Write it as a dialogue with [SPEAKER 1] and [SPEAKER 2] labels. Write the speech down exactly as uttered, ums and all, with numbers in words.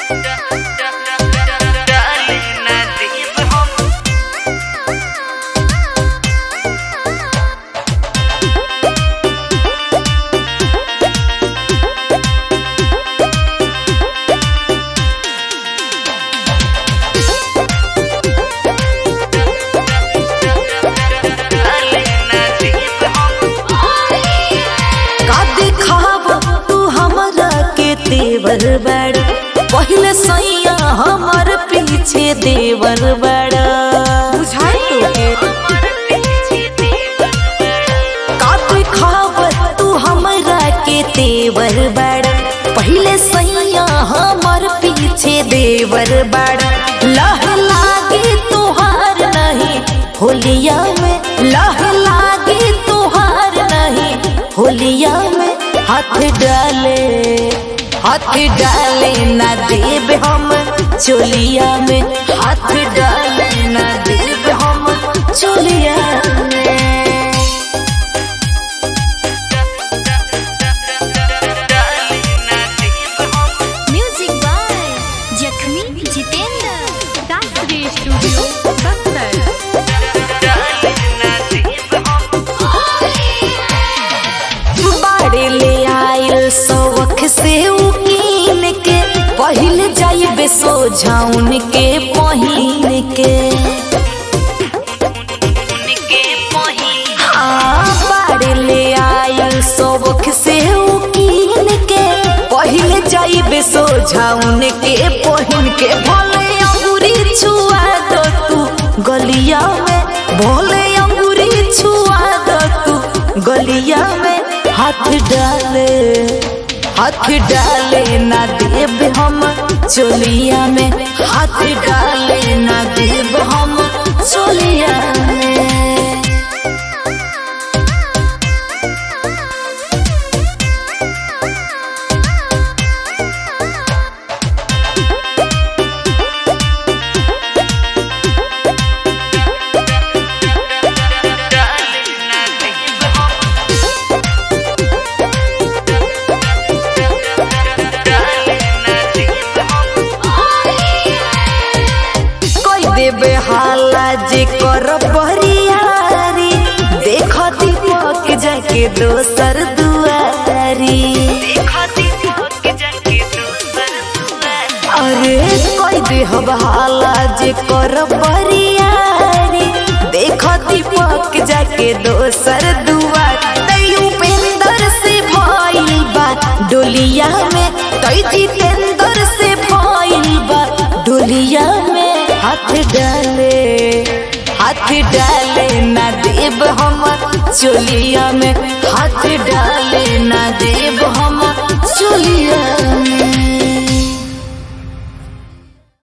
[SPEAKER 1] देवर बड़ा पहले सैया हमार पीछे देवर बड़ा बुझाई तो काटे खावत तू हमरा के देवर बड़ा पहले सैया हमार पीछे देवर बड़ा लह लागे तुहार नहीं होलिया में लह लागे तुहार नहीं होलिया में हाथ डाले हाथ डाले ना देव हम चोलिया में हाथ डाले ना देव हम चोलिया में।
[SPEAKER 2] म्यूजिक बाय जख्मी जितेंद्र शास्त्री स्टूडियो बक्सर।
[SPEAKER 1] बाड़े ले आयल सौख से उकीन के पहले जाइबे सोझाउन के पहिन के हाँ बाड़े ले आयल सौख से उकीन के पहले जाइबे सोझाउन के पहिन के भले अंगूरी छुआ दो तू गलिया में भले अंगूरी छुआ दो तू गलिया में हाथ डाले हाथ डाले ना देव हम चोलिया में हाथ डाले ना देव हम चोलिया में। देवे हाला जे कर बरियारी देख दीपक जाके दोसर दुआरी अरे कोई देहब हाला जे कर बरियारी देख दीपक जाके दोसर दुआरी उपेंद्र से भइल बा डोलिया में तई जितेंद्र से भइल बा डोलिया में हाथ डाले हाथ डाले ना देव हम चोलिया में हाथ डाले।